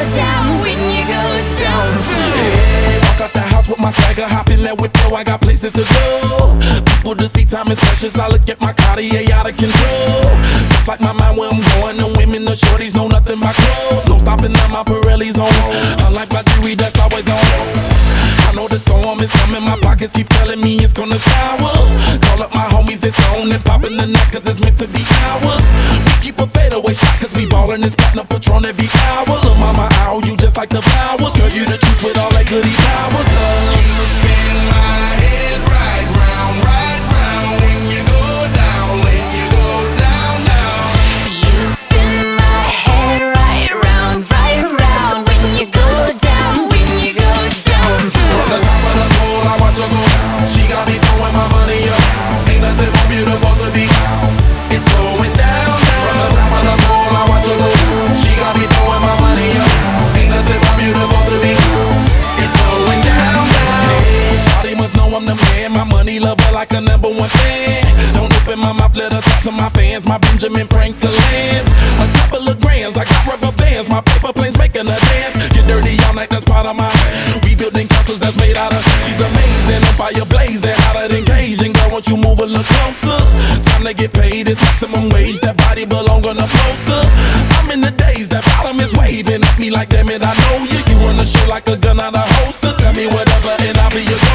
down, when you go down. Hey, walk out the house with my swagger, hop in that whip, yo, I got places to go. People to see, time is precious, I look at my Cartier out of control. Just like my mind where I'm going, the women, the shorties know nothing but clothes. No stopping at my Pirelli's on, unlike my jewelry that's always on. I know the storm is coming, my pockets keep telling me it's gonna shower. Call up my homies, it's on and popping the night cause it's meant to be ours. We keep a fadeaway shot cause we ballin' this platinum Patron every hour. Look mama, ow, you just like the flowers. Girl, you the truth with all that goody powers. You spin my head right round when you go down, when you go down, down. You spin my head right round when you go down, when you go down. From the top of the pole, I watch her go down. She got me throwing my money up. Ain't nothing more beautiful to be. It's going down, down. From the top of the pole, I watch her go down. She got me throwing my money up. Ain't nothing more beautiful to be. It's going down, down. Hey, shawty must know I'm the man. My money love her like a #1 fan. Don't open my mouth, let her talk to my fans. My Benjamin Franklin's. A couple of grands, I got rubber bands. My paper planes making her dance. Get dirty all night, that's part of my. We building castles that's made out of. She's amazing, on fire blazing, hotter than Cajun. Girl, won't you move a little closer? Time to get paid, it's maximum wage. That body belong on a poster. I'm in the days, that bottom is waving at me like, damn it, I know you. You run the show like a gun out of holster. Tell me whatever and I'll be your